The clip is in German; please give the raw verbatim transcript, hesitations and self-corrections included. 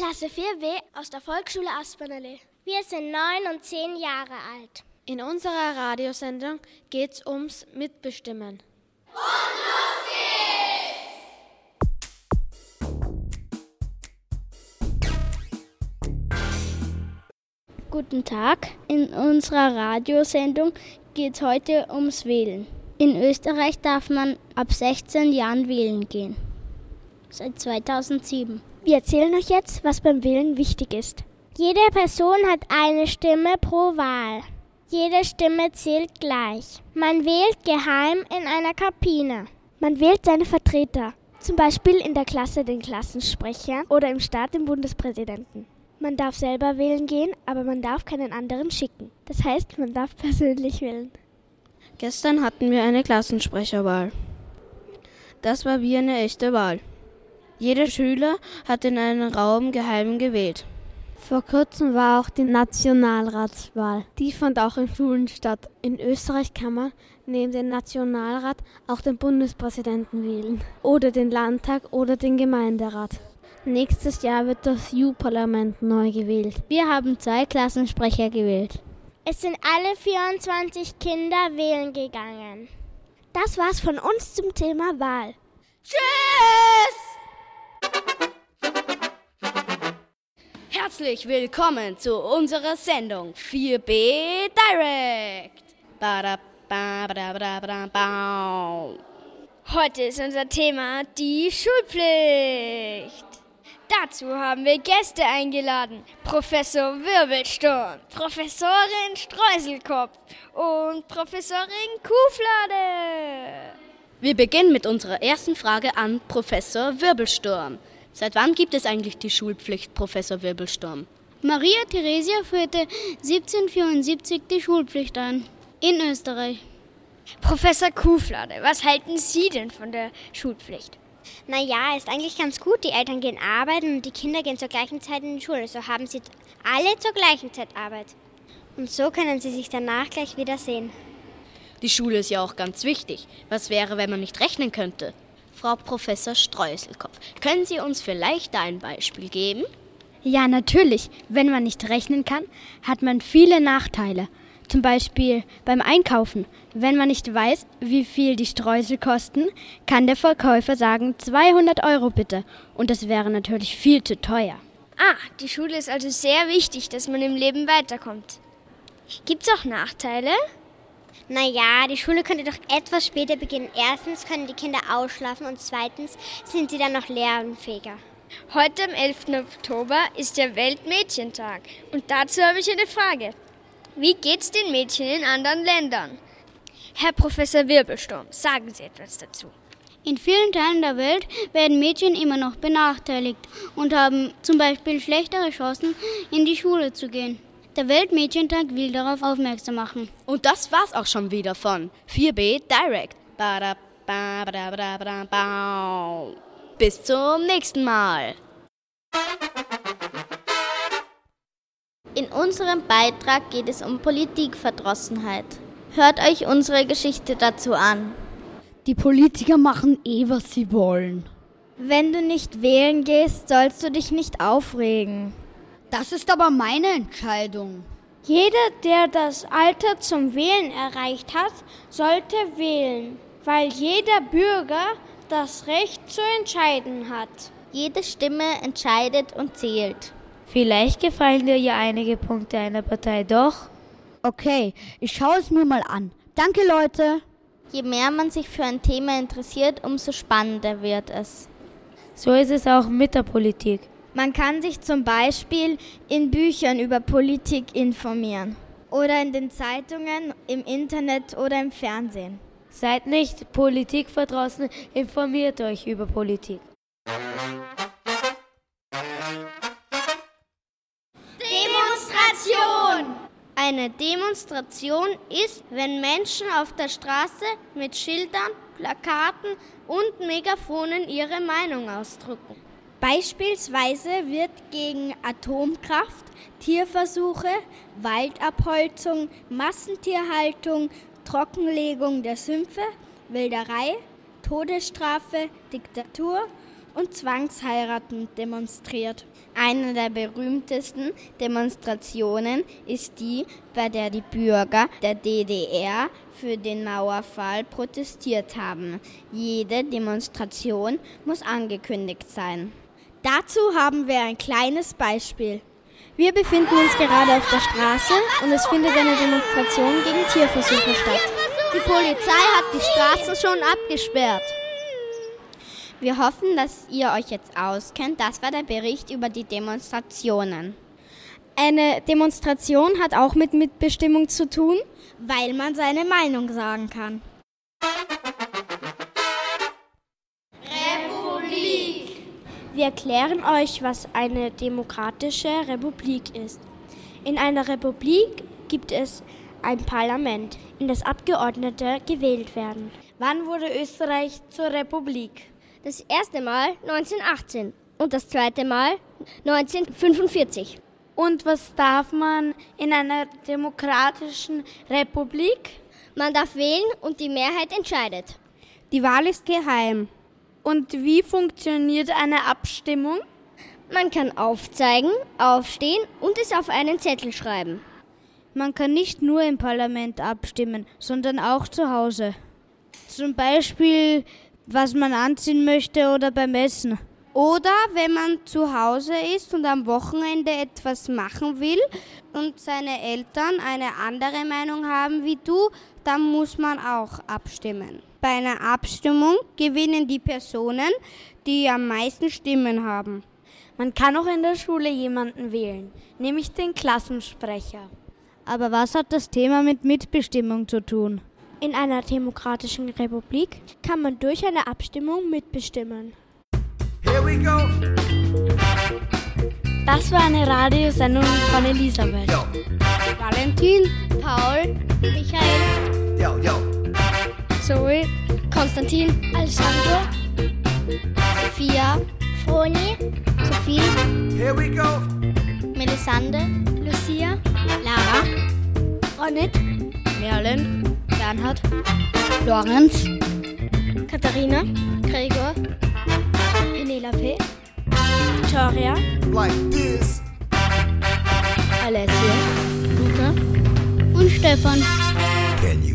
Klasse vier B aus der Volksschule Aspernallee. Wir sind neun und zehn Jahre alt. In unserer Radiosendung geht's ums Mitbestimmen. Und los geht's! Guten Tag. In unserer Radiosendung geht's heute ums Wählen. In Österreich darf man ab sechzehn Jahren wählen gehen. Seit zweitausendsieben. Wir erzählen euch jetzt, was beim Wählen wichtig ist. Jede Person hat eine Stimme pro Wahl. Jede Stimme zählt gleich. Man wählt geheim in einer Kabine. Man wählt seine Vertreter, zum Beispiel in der Klasse den Klassensprecher oder im Staat den Bundespräsidenten. Man darf selber wählen gehen, aber man darf keinen anderen schicken. Das heißt, man darf persönlich wählen. Gestern hatten wir eine Klassensprecherwahl. Das war wie eine echte Wahl. Jeder Schüler hat in einem Raum geheim gewählt. Vor kurzem war auch die Nationalratswahl. Die fand auch in Schulen statt. In Österreich kann man neben dem Nationalrat auch den Bundespräsidenten wählen. Oder den Landtag oder den Gemeinderat. Nächstes Jahr wird das E U-Parlament neu gewählt. Wir haben zwei Klassensprecher gewählt. Es sind alle vierundzwanzig Kinder wählen gegangen. Das war's von uns zum Thema Wahl. Tschüss! Herzlich willkommen zu unserer Sendung vier B Direct. Heute ist unser Thema die Schulpflicht. Dazu haben wir Gäste eingeladen. Professor Wirbelsturm, Professorin Streuselkopf und Professorin Kuhflade. Wir beginnen mit unserer ersten Frage an Professor Wirbelsturm. Seit wann gibt es eigentlich die Schulpflicht, Professor Wirbelsturm? Maria Theresia führte siebzehnhundertvierundsiebzig die Schulpflicht ein, in Österreich. Professor Kuhflade, was halten Sie denn von der Schulpflicht? Naja, ist eigentlich ganz gut. Die Eltern gehen arbeiten und die Kinder gehen zur gleichen Zeit in die Schule. So haben sie alle zur gleichen Zeit Arbeit. Und so können sie sich danach gleich wieder sehen. Die Schule ist ja auch ganz wichtig. Was wäre, wenn man nicht rechnen könnte? Frau Professor Streuselkopf, können Sie uns vielleicht da ein Beispiel geben? Ja, natürlich. Wenn man nicht rechnen kann, hat man viele Nachteile. Zum Beispiel beim Einkaufen. Wenn man nicht weiß, wie viel die Streusel kosten, kann der Verkäufer sagen, zweihundert Euro bitte. Und das wäre natürlich viel zu teuer. Ah, die Schule ist also sehr wichtig, dass man im Leben weiterkommt. Gibt's auch Nachteile? Naja, die Schule könnte doch etwas später beginnen. Erstens können die Kinder ausschlafen und zweitens sind sie dann noch lernfähiger. Heute am elften Oktober ist der Weltmädchentag. Und dazu habe ich eine Frage. Wie geht's den Mädchen in anderen Ländern? Herr Professor Wirbelsturm, sagen Sie etwas dazu. In vielen Teilen der Welt werden Mädchen immer noch benachteiligt und haben zum Beispiel schlechtere Chancen, in die Schule zu gehen. Der Weltmädchentag will darauf aufmerksam machen. Und das war's auch schon wieder von vier B Direct. Bis zum nächsten Mal. In unserem Beitrag geht es um Politikverdrossenheit. Hört euch unsere Geschichte dazu an. Die Politiker machen eh, was sie wollen. Wenn du nicht wählen gehst, sollst du dich nicht aufregen. Das ist aber meine Entscheidung. Jeder, der das Alter zum Wählen erreicht hat, sollte wählen, weil jeder Bürger das Recht zu entscheiden hat. Jede Stimme entscheidet und zählt. Vielleicht gefallen dir ja einige Punkte einer Partei doch. Okay, ich schaue es mir mal an. Danke, Leute. Je mehr man sich für ein Thema interessiert, umso spannender wird es. So ist es auch mit der Politik. Man kann sich zum Beispiel in Büchern über Politik informieren oder in den Zeitungen, im Internet oder im Fernsehen. Seid nicht politikverdrossen, informiert euch über Politik. Demonstration! Eine Demonstration ist, wenn Menschen auf der Straße mit Schildern, Plakaten und Megafonen ihre Meinung ausdrücken. Beispielsweise wird gegen Atomkraft, Tierversuche, Waldabholzung, Massentierhaltung, Trockenlegung der Sümpfe, Wilderei, Todesstrafe, Diktatur und Zwangsheiraten demonstriert. Eine der berühmtesten Demonstrationen ist die, bei der die Bürger der D D R für den Mauerfall protestiert haben. Jede Demonstration muss angekündigt sein. Dazu haben wir ein kleines Beispiel. Wir befinden uns gerade auf der Straße und es findet eine Demonstration gegen Tierversuche statt. Die Polizei hat die Straßen schon abgesperrt. Wir hoffen, dass ihr euch jetzt auskennt. Das war der Bericht über die Demonstrationen. Eine Demonstration hat auch mit Mitbestimmung zu tun, weil man seine Meinung sagen kann. Republik. Wir erklären euch, was eine demokratische Republik ist. In einer Republik gibt es ein Parlament, in das Abgeordnete gewählt werden. Wann wurde Österreich zur Republik? Das erste Mal neunzehnhundertachtzehn und das zweite Mal neunzehnhundertfünfundvierzig. Und was darf man in einer demokratischen Republik? Man darf wählen und die Mehrheit entscheidet. Die Wahl ist geheim. Und wie funktioniert eine Abstimmung? Man kann aufzeigen, aufstehen und es auf einen Zettel schreiben. Man kann nicht nur im Parlament abstimmen, sondern auch zu Hause. Zum Beispiel, was man anziehen möchte oder beim Essen. Oder wenn man zu Hause ist und am Wochenende etwas machen will und seine Eltern eine andere Meinung haben wie du, dann muss man auch abstimmen. Bei einer Abstimmung gewinnen die Personen, die am meisten Stimmen haben. Man kann auch in der Schule jemanden wählen, nämlich den Klassensprecher. Aber was hat das Thema mit Mitbestimmung zu tun? In einer demokratischen Republik kann man durch eine Abstimmung mitbestimmen. Here we go. Das war eine Radiosendung von Elisabeth, Yo. Valentin, Paul, Michael, Yo, yo. Zoe, Konstantin, Alessandro, Sophia, Froni, Sophie, Here we go. Melisande, Lucia, Lara, Ronit, Merlin, Bernhard, Lorenz, Katharina, Gregor, Penelope, Victoria, Like this. Alessia, Luca und Stefan. Can you